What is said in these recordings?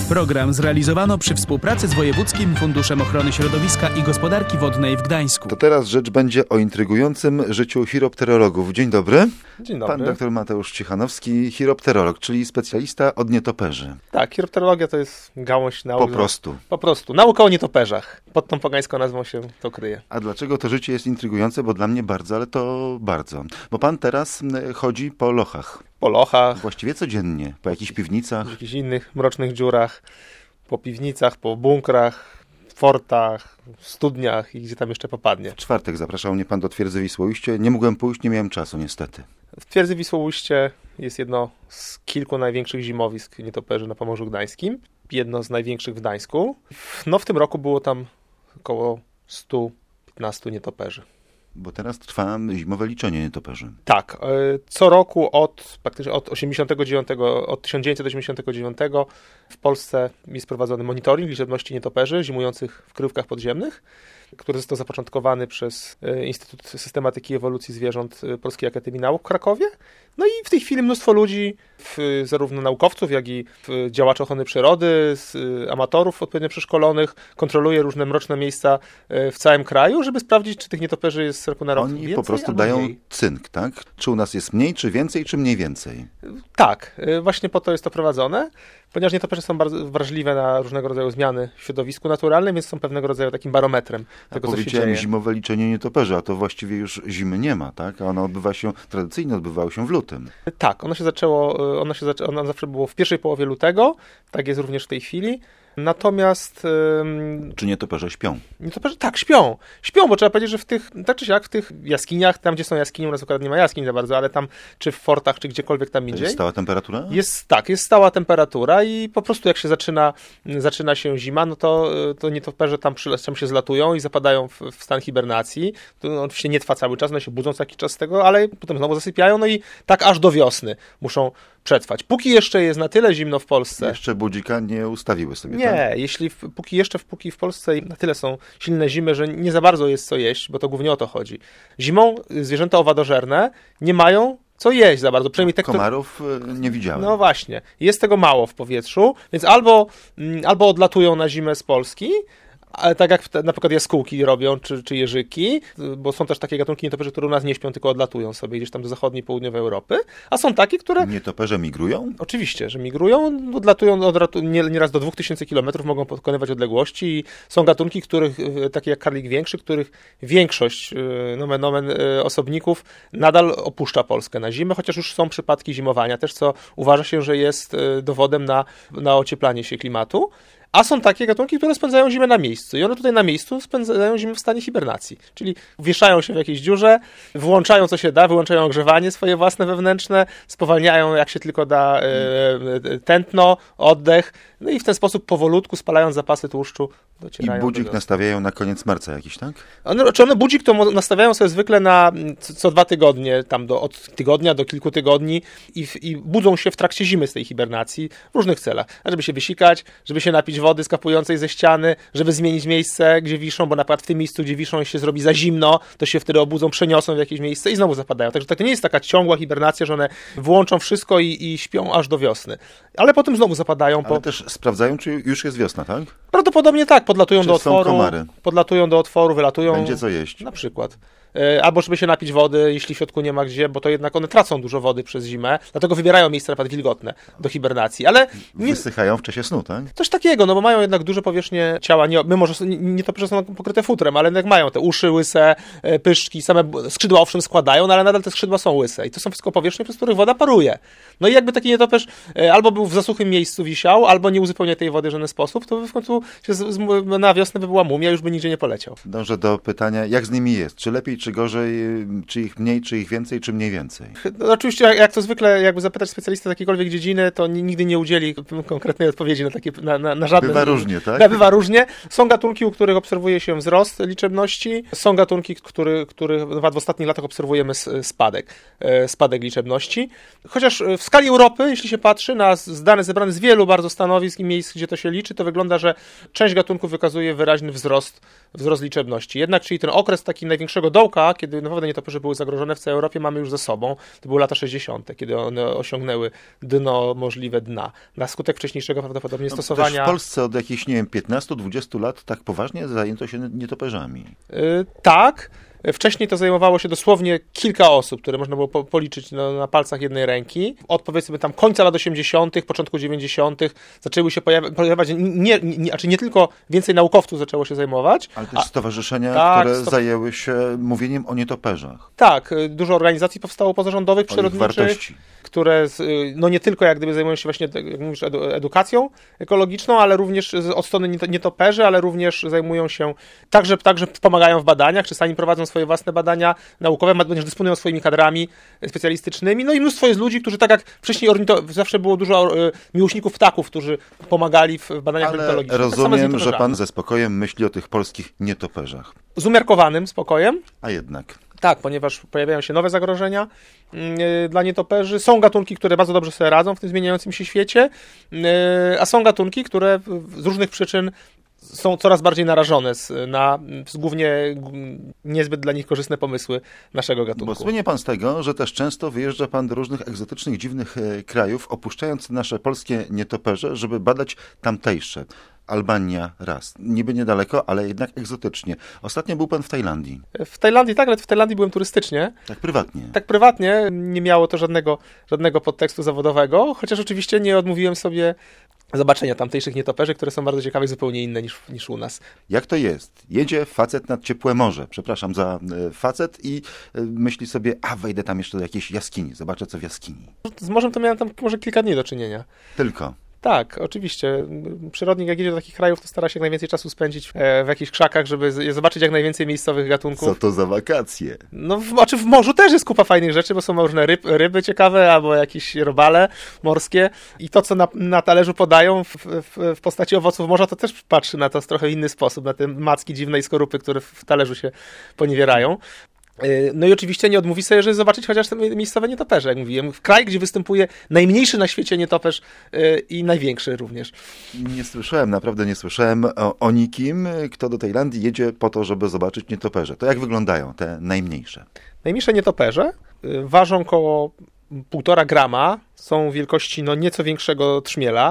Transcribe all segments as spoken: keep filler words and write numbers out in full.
Program zrealizowano przy współpracy z Wojewódzkim Funduszem Ochrony Środowiska i Gospodarki Wodnej w Gdańsku. To teraz rzecz będzie o intrygującym życiu chiropterologów. Dzień dobry. Dzień dobry. Pan doktor Mateusz Cichanowski, chiropterolog, czyli specjalista od nietoperzy. Tak, chiropterologia to jest gałąź nauki. Po prostu. Po prostu. Nauka o nietoperzach. Pod tą pogańską nazwą się to kryje. A dlaczego to życie jest intrygujące? Bo dla mnie bardzo, ale to bardzo. Bo pan teraz chodzi po lochach. Po lochach. Właściwie codziennie. Po jakichś piwnicach. W jakichś innych mrocznych dziurach. Po piwnicach, po bunkrach, fortach, studniach i gdzie tam jeszcze popadnie. W czwartek zapraszał mnie pan do Twierdzy Wisłoujście. Nie mogłem pójść, nie miałem czasu niestety. W Twierdzy Wisłoujście jest jedno z kilku największych zimowisk nietoperzy na Pomorzu Gdańskim. Jedno z największych w Gdańsku. No w tym roku było tam około sto piętnaście nietoperzy. Bo teraz trwa zimowe liczenie nietoperzy. Tak. Co roku od praktycznie od osiemdziesiątego dziewiątego, od tysiąc dziewięćset osiemdziesiątego dziewiątego w Polsce jest prowadzony monitoring liczebności nietoperzy zimujących w kryjówkach podziemnych, który został zapoczątkowany przez Instytut Systematyki i Ewolucji Zwierząt Polskiej Akademii Nauk w Krakowie. No i w tej chwili mnóstwo ludzi, w, zarówno naukowców, jak i działaczy ochrony przyrody, z, amatorów odpowiednio przeszkolonych, kontroluje różne mroczne miejsca w całym kraju, żeby sprawdzić, czy tych nietoperzy jest z roku na rok Oni więcej, po prostu albo dają mniej. cynk, tak? Czy u nas jest mniej, czy więcej, czy mniej więcej? Tak, właśnie po to jest to prowadzone, ponieważ nietoperze są bardzo wrażliwe na różnego rodzaju zmiany w środowisku naturalnym, więc są pewnego rodzaju takim barometrem tego, a co się powiedziałem dzieje. zimowe liczenie nietoperzy, a to właściwie już zimy nie ma, tak? A ono odbywa się, tradycyjnie odbywało się w lutym. Tak, ono się zaczęło, ono, się zaczę, ono zawsze było w pierwszej połowie lutego, tak jest również w tej chwili. Natomiast... Ym, czy nietoperze śpią? Nietoperze, tak, śpią. Śpią, bo trzeba powiedzieć, że w tych, tak czy siak, w tych jaskiniach, tam gdzie są jaskinie, u nas akurat nie ma jaskiń za bardzo, ale tam, czy w fortach, czy gdziekolwiek tam indziej. Jest stała temperatura? Jest, tak, jest stała temperatura i po prostu jak się zaczyna, zaczyna się zima, no to, to nietoperze tam, przy, tam się zlatują i zapadają w, w stan hibernacji. To oczywiście nie trwa cały czas, one się budzą co jakiś czas z tego, ale potem znowu zasypiają, no i tak aż do wiosny muszą przetrwać. Póki jeszcze jest na tyle zimno w Polsce... Jeszcze budzika nie ustawiły sobie, Nie, tak? jeśli w, póki jeszcze póki w Polsce na tyle są silne zimy, że nie za bardzo jest co jeść, bo to głównie o to chodzi. Zimą zwierzęta owadożerne nie mają co jeść za bardzo. Przynajmniej te, Komarów kto... nie widziałem. No właśnie. Jest tego mało w powietrzu, więc albo, albo odlatują na zimę z Polski, ale tak jak na przykład jaskółki robią, czy, czy jeżyki, bo są też takie gatunki nietoperzy, które u nas nie śpią, tylko odlatują sobie gdzieś tam do zachodniej, południowej Europy, a są takie, które... Nietoperze migrują? Oczywiście, że migrują, odlatują od, nieraz do dwóch tysięcy kilometrów, mogą pokonywać odległości i są gatunki, których, takie jak karlik większy, których większość nomen, nomen osobników nadal opuszcza Polskę na zimę, chociaż już są przypadki zimowania też, co uważa się, że jest dowodem na, na ocieplanie się klimatu. A są takie gatunki, które spędzają zimę na miejscu. I one tutaj na miejscu spędzają zimę w stanie hibernacji. Czyli wieszają się w jakiejś dziurze, włączają co się da, wyłączają ogrzewanie swoje własne wewnętrzne, spowalniają jak się tylko da e, tętno, oddech. No i w ten sposób powolutku, spalając zapasy tłuszczu, docierają. I budzik nastawiają na koniec marca jakiś, tak? One, czy one budzik to nastawiają sobie zwykle na co, co dwa tygodnie, tam do, od tygodnia do kilku tygodni i, w, i budzą się w trakcie zimy z tej hibernacji w różnych celach. A żeby się wysikać, żeby się napić wody skapującej ze ściany, żeby zmienić miejsce, gdzie wiszą, bo na przykład w tym miejscu, gdzie wiszą, się zrobi za zimno, to się wtedy obudzą, przeniosą w jakieś miejsce i znowu zapadają. Także to nie jest taka ciągła hibernacja, że one włączą wszystko i, i śpią aż do wiosny. Ale potem znowu zapadają. Ale po... też sprawdzają, czy już jest wiosna, tak? Prawdopodobnie tak, podlatują czy do są otworu, komary? podlatują do otworu, wylatują. Będzie co jeść. Na przykład. Albo żeby się napić wody, jeśli w środku nie ma gdzie, bo to jednak one tracą dużo wody przez zimę, dlatego wybierają miejsca na przykład wilgotne do hibernacji, ale... Nie... Wysychają w czasie snu, tak? Coś takiego, no bo mają jednak duże powierzchnie ciała, nie, mimo że nie, nie to, że są pokryte futrem, ale jednak mają te uszy łyse, pyszczki, same skrzydła owszem składają, no ale nadal te skrzydła są łyse i to są wszystko powierzchnie, przez których woda paruje. No i jakby taki nietoperz albo był w zasuchym miejscu wisiał, albo nie uzupełnia tej wody w żaden sposób, to by w końcu się z, z, na wiosnę by była mumia, już by nigdzie nie poleciał. Dążę do pytania, jak z nimi jest? Czy lepiej, czy gorzej, czy ich mniej, czy ich więcej, czy mniej więcej? No, oczywiście, jak, jak to zwykle, jakby zapytać specjalistę z jakiejkolwiek dziedziny, to nigdy nie udzieli konkretnej odpowiedzi na takie, na, na, na żadne... Bywa różnie, tak? Da, bywa różnie. Są gatunki, u których obserwuje się wzrost liczebności, są gatunki, który, który w ostatnich latach obserwujemy spadek, spadek liczebności. Chociaż w skali Europy, jeśli się patrzy na dane zebrane z wielu bardzo stanowisk i miejsc, gdzie to się liczy, to wygląda, że część gatunków wykazuje wyraźny wzrost, wzrost liczebności. Jednak, czyli ten okres taki największego dołka kawałka, kiedy naprawdę nietoperze były zagrożone w całej Europie, mamy już za sobą. To były lata sześćdziesiąte, kiedy one osiągnęły dno, możliwe dna. Na skutek wcześniejszego prawdopodobnie No, stosowania... też w Polsce od jakichś, nie wiem, piętnastu dwudziestu lat tak poważnie zajęto się nietoperzami. Yy, tak. Wcześniej to zajmowało się dosłownie kilka osób, które można było po, policzyć na, na palcach jednej ręki. Od powiedzmy tam końca lat osiemdziesiątych, początku dziewięćdziesiątych zaczęły się pojawiać, pojawiać nie, nie, znaczy nie tylko więcej naukowców zaczęło się zajmować. Ale też a, stowarzyszenia, tak, które sto... zajęły się mówieniem o nietoperzach. Tak, dużo organizacji powstało pozarządowych, o przyrodniczych, które no nie tylko jak gdyby zajmują się właśnie, jak mówisz, edukacją ekologiczną, ale również od strony nietoperzy, ale również zajmują się, także, także pomagają w badaniach, czy sami prowadzą swoje własne badania naukowe, również dysponują swoimi kadrami specjalistycznymi. No i mnóstwo jest ludzi, którzy tak jak wcześniej ornito, zawsze było dużo miłośników ptaków, którzy pomagali w badaniach ale ornitologicznych. Rozumiem, tak że pan ze spokojem myśli o tych polskich nietoperzach. Z umiarkowanym spokojem. A jednak. Tak, ponieważ pojawiają się nowe zagrożenia yy, dla nietoperzy. Są gatunki, które bardzo dobrze sobie radzą w tym zmieniającym się świecie, yy, a są gatunki, które z różnych przyczyn są coraz bardziej narażone z, na z głównie niezbyt dla nich korzystne pomysły naszego gatunku. Bo słynie pan z tego, że też często wyjeżdża pan do różnych egzotycznych, dziwnych krajów, opuszczając nasze polskie nietoperze, żeby badać tamtejsze. Albania raz. Niby niedaleko, ale jednak egzotycznie. Ostatnio był pan w Tajlandii. W Tajlandii, tak, ale w Tajlandii byłem turystycznie. Tak prywatnie. Tak prywatnie. Nie miało to żadnego, żadnego podtekstu zawodowego, chociaż oczywiście nie odmówiłem sobie zobaczenia tamtejszych nietoperzy, które są bardzo ciekawe i zupełnie inne niż, niż u nas. Jak to jest? Jedzie facet nad ciepłe morze, przepraszam za y, facet i y, myśli sobie, a wejdę tam jeszcze do jakiejś jaskini, zobaczę co w jaskini. Z morzem to miałem tam może kilka dni do czynienia. Tylko. Tak, oczywiście. Przyrodnik jak jedzie do takich krajów, to stara się jak najwięcej czasu spędzić w jakichś krzakach, żeby zobaczyć jak najwięcej miejscowych gatunków. Co to za wakacje? No, w, znaczy w morzu też jest kupa fajnych rzeczy, bo są różne ryb, ryby ciekawe, albo jakieś robale morskie i to, co na, na talerzu podają w, w, w postaci owoców morza, to też patrzy na to w trochę inny sposób, na te macki dziwnej skorupy, które w talerzu się poniewierają. No i oczywiście nie odmówi sobie, żeby zobaczyć chociaż te miejscowe nietoperze, jak mówiłem. W kraju, gdzie występuje najmniejszy na świecie nietoperz yy, i największy również. Nie słyszałem, naprawdę nie słyszałem o, o nikim, kto do Tajlandii jedzie po to, żeby zobaczyć nietoperze. To jak wyglądają te najmniejsze? Najmniejsze nietoperze yy, ważą około półtora grama, są wielkości no, nieco większego trzmiela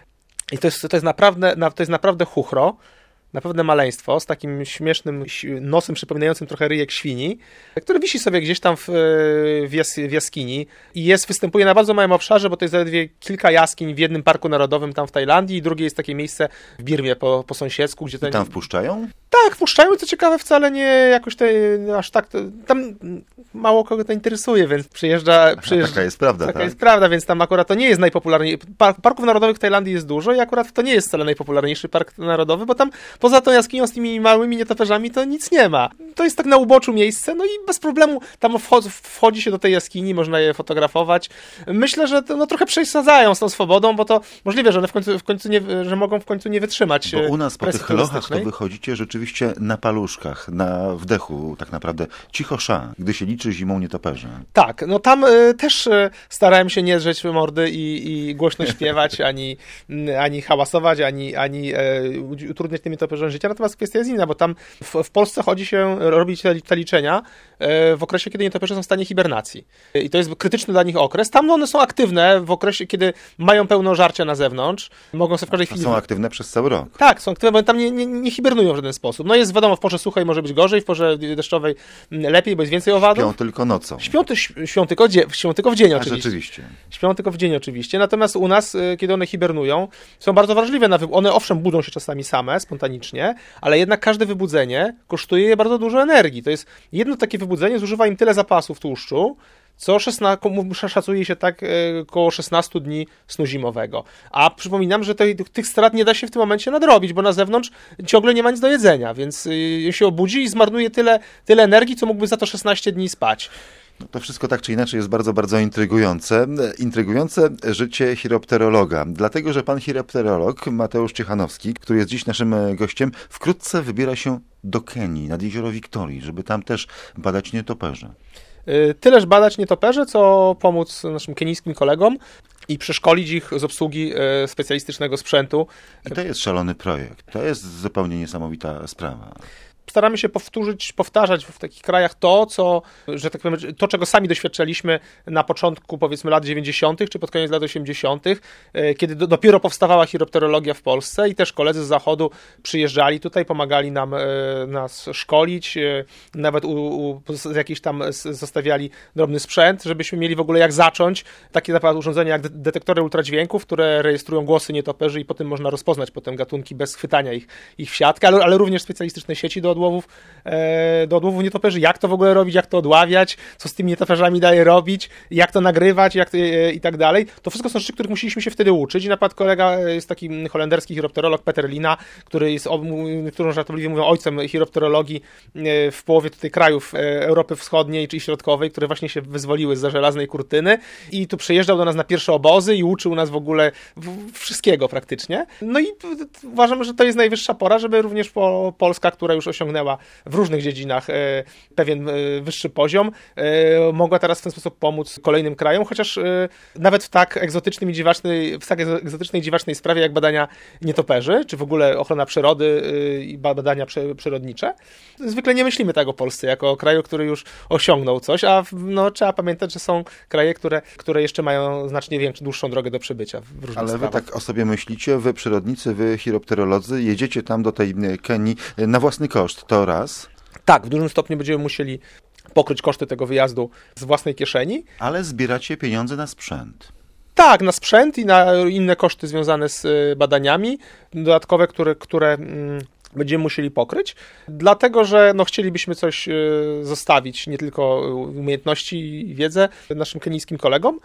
i to jest, to jest, naprawdę, to jest naprawdę chuchro. Naprawdę maleństwo, z takim śmiesznym nosem przypominającym trochę ryjek świni, który wisi sobie gdzieś tam w, w, jas, w jaskini i jest, występuje na bardzo małym obszarze, bo to jest zaledwie kilka jaskiń w jednym parku narodowym tam w Tajlandii i drugie jest takie miejsce w Birmie po, po sąsiedzku, gdzie... I tam wpuszczają? Tak, wpuszczają, co ciekawe wcale nie jakoś te, aż tak, to, tam mało kogo to interesuje, więc przyjeżdża... przyjeżdża taka jest prawda, Taka tak? jest prawda, więc tam akurat to nie jest najpopularniejszy... Parków narodowych w Tajlandii jest dużo i akurat to nie jest wcale najpopularniejszy park narodowy, bo tam poza tą jaskinią z tymi małymi nietoperzami to nic nie ma. To jest tak na uboczu miejsce, no i bez problemu tam wchodzi, wchodzi się do tej jaskini, można je fotografować. Myślę, że to, no, trochę przesadzają z tą swobodą, bo to możliwe, że one w końcu, w końcu nie, że mogą w końcu nie wytrzymać. Bo u nas po tych lochach to turystycznej. wychodzicie rzeczywiście na paluszkach, na wdechu tak naprawdę. Cicho sza, gdy się liczy zimą nietoperze. Tak, no tam y, też y, starałem się nie drzeć mordy i, i głośno śpiewać, ani, ani hałasować, ani, ani y, utrudniać tym nietoperzom życia. Natomiast kwestia jest inna, bo tam w, w Polsce chodzi się robić te, te liczenia y, w okresie, kiedy nietoperze są w stanie hibernacji. Y, I to jest krytyczny dla nich okres. Tam no, one są aktywne w okresie, kiedy mają pełno żarcia na zewnątrz. Mogą sobie w każdej chwili... Są aktywne przez cały rok. Tak, są aktywne, bo tam nie, nie, nie hibernują w żaden sposób. No jest wiadomo, w porze suchej może być gorzej, w porze deszczowej lepiej, bo jest więcej owadów. Śpią tylko nocą. Śpią, śpią, tylko, dzie, śpią tylko w dzień A oczywiście. rzeczywiście. Śpią tylko w dzień oczywiście. Natomiast u nas, kiedy one hibernują, są bardzo wrażliwe na wy... One owszem budzą się czasami same, spontanicznie, ale jednak każde wybudzenie kosztuje je bardzo dużo energii. To jest jedno takie wybudzenie, zużywa im tyle zapasów tłuszczu, co szesnaście, szacuje się tak około szesnaście dni snu zimowego. A przypominam, że te, tych strat nie da się w tym momencie nadrobić, bo na zewnątrz ciągle nie ma nic do jedzenia, więc się obudzi i zmarnuje tyle, tyle energii, co mógłby za to szesnaście dni spać. No to wszystko tak czy inaczej jest bardzo, bardzo intrygujące. Intrygujące życie chiropterologa. Dlatego, że pan chiropterolog Mateusz Ciechanowski, który jest dziś naszym gościem, wkrótce wybiera się do Kenii, nad jezioro Wiktorii, żeby tam też badać nietoperze. Tyleż badać nietoperze, co pomóc naszym kenijskim kolegom i przeszkolić ich z obsługi specjalistycznego sprzętu. I to jest szalony projekt. To jest zupełnie niesamowita sprawa. staramy się powtórzyć, powtarzać w takich krajach to, co, że tak powiem, to, czego sami doświadczaliśmy na początku, powiedzmy, lat dziewięćdziesiątych czy pod koniec lat osiemdziesiątych, kiedy do, dopiero powstawała chiropterologia w Polsce i też koledzy z zachodu przyjeżdżali tutaj, pomagali nam nas szkolić, nawet u, u, jakiś tam zostawiali drobny sprzęt, żebyśmy mieli w ogóle jak zacząć takie na przykład urządzenia jak detektory ultradźwięków, które rejestrują głosy nietoperzy i potem można rozpoznać potem gatunki bez chwytania ich, ich w siatkę, ale, ale również specjalistyczne sieci do odłowów, e, do odłowów nietoperzy, jak to w ogóle robić, jak to odławiać, co z tymi nietoperzami dalej robić, jak to nagrywać, jak to, e, i tak dalej. To wszystko są rzeczy, których musieliśmy się wtedy uczyć i na przykład kolega jest taki holenderski chiropterolog Peter Lina, który jest, którą żartobliwie mówią ojcem chiropterologii w połowie tutaj krajów Europy Wschodniej czy Środkowej, które właśnie się wyzwoliły z żelaznej kurtyny i tu przyjeżdżał do nas na pierwsze obozy i uczył nas w ogóle wszystkiego praktycznie. No i uważam, że to jest najwyższa pora, żeby również po Polska, która już osiągnęła w różnych dziedzinach pewien wyższy poziom, mogła teraz w ten sposób pomóc kolejnym krajom, chociaż nawet w tak egzotycznym i dziwacznej, w tak egzotycznej i dziwacznej sprawie jak badania nietoperzy, czy w ogóle ochrona przyrody i badania przyrodnicze. Zwykle nie myślimy tak o Polsce, jako o kraju, który już osiągnął coś, a no, trzeba pamiętać, że są kraje, które, które jeszcze mają znacznie większą, dłuższą drogę do przybycia w różnych Ale sprawach. wy tak o sobie myślicie, wy przyrodnicy, wy chiropterolodzy, jedziecie tam do tej Kenii na własny koszt, to raz. Tak, w dużym stopniu będziemy musieli pokryć koszty tego wyjazdu z własnej kieszeni. Ale zbieracie pieniądze na sprzęt. Tak, na sprzęt i na inne koszty związane z badaniami, dodatkowe, które, które będziemy musieli pokryć, dlatego, że no, chcielibyśmy coś zostawić, nie tylko umiejętności i wiedzę naszym kenijskim kolegom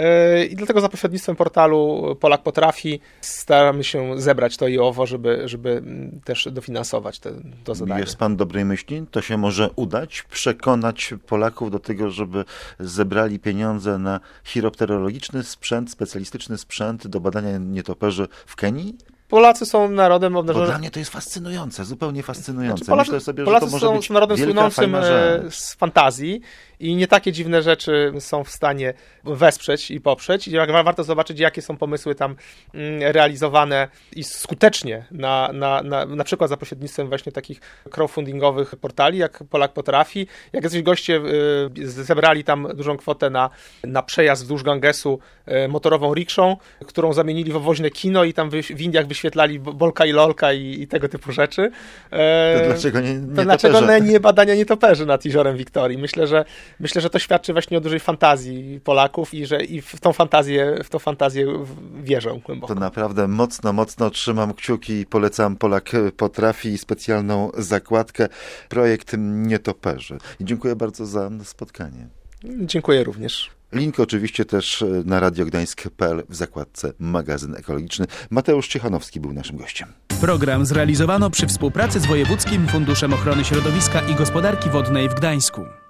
i dlatego za pośrednictwem portalu Polak Potrafi staramy się zebrać to i owo, żeby, żeby też dofinansować te, to zadanie. Jest pan dobrej myśli? To się może udać? Przekonać Polaków do tego, żeby zebrali pieniądze na chiropterologiczny sprzęt, specjalistyczny sprzęt do badania nietoperzy w Kenii? Polacy są narodem obdarzonym. Bo dla mnie to jest fascynujące, zupełnie fascynujące. Znaczy, Polacy, Myślę sobie, że Polacy to może są być narodem wielka, słynącym fajna rzecz. z fantazji i nie takie dziwne rzeczy są w stanie wesprzeć i poprzeć. I warto zobaczyć, jakie są pomysły tam realizowane i skutecznie, na, na, na, na przykład za pośrednictwem właśnie takich crowdfundingowych portali, jak Polak Potrafi. Jak jacyś goście zebrali tam dużą kwotę na, na przejazd wzdłuż Gangesu motorową rikszą, którą zamienili w woźne kino i tam w Indiach wyświetlali Bolka i Lolka i, i tego typu rzeczy. To dlaczego nie, nie to dlaczego nie badania nietoperzy nad jeziorem Wiktorii? Myślę, że myślę, że to świadczy właśnie o dużej fantazji Polaków i że i w tą fantazję, w tą fantazję wierzę głęboko. To naprawdę mocno, mocno trzymam kciuki i polecam Polak Potrafi specjalną zakładkę Projekt Nietoperzy. I dziękuję bardzo za spotkanie. Dziękuję również. Link oczywiście też na radiogdańsk kropka p l w zakładce Magazyn Ekologiczny. Mateusz Ciechanowski był naszym gościem. Program zrealizowano przy współpracy z Wojewódzkim Funduszem Ochrony Środowiska i Gospodarki Wodnej w Gdańsku.